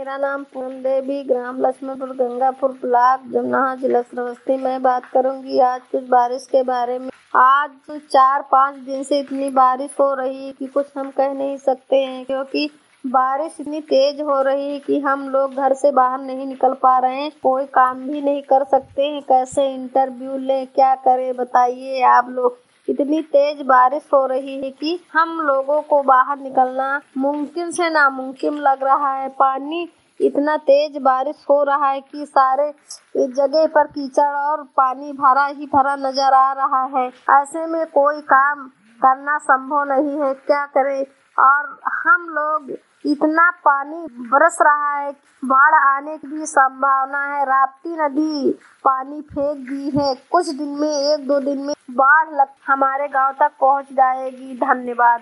मेरा नाम पूनम देवी, ग्राम लक्ष्मणपुर, गंगापुर ब्लॉक, जमुना जिला श्रावस्ती। मैं बात करूंगी आज कुछ बारिश के बारे में। आज 4-5 दिन से इतनी बारिश हो रही है कि कुछ हम कह नहीं सकते हैं, क्योंकि बारिश इतनी तेज हो रही है कि हम लोग घर से बाहर नहीं निकल पा रहे हैं, कोई काम भी नहीं कर सकते हैं। कैसे इंटरव्यू लें, क्या करें बताइए आप लोग। इतनी तेज बारिश हो रही है कि हम लोगों को बाहर निकलना मुमकिन से नामुमकिन लग रहा है। पानी इतना तेज बारिश हो रहा है कि सारे जगह पर कीचड़ और पानी भरा ही भरा नजर आ रहा है। ऐसे में कोई काम करना संभव नहीं है, क्या करें। और हम लोग इतना पानी बरस रहा है, बाढ़ आने की भी संभावना है। राप्ती नदी पानी फेंक दी है, कुछ दिन में 1-2 दिन में बाढ़ हमारे गांव तक पहुंच जाएगी। धन्यवाद।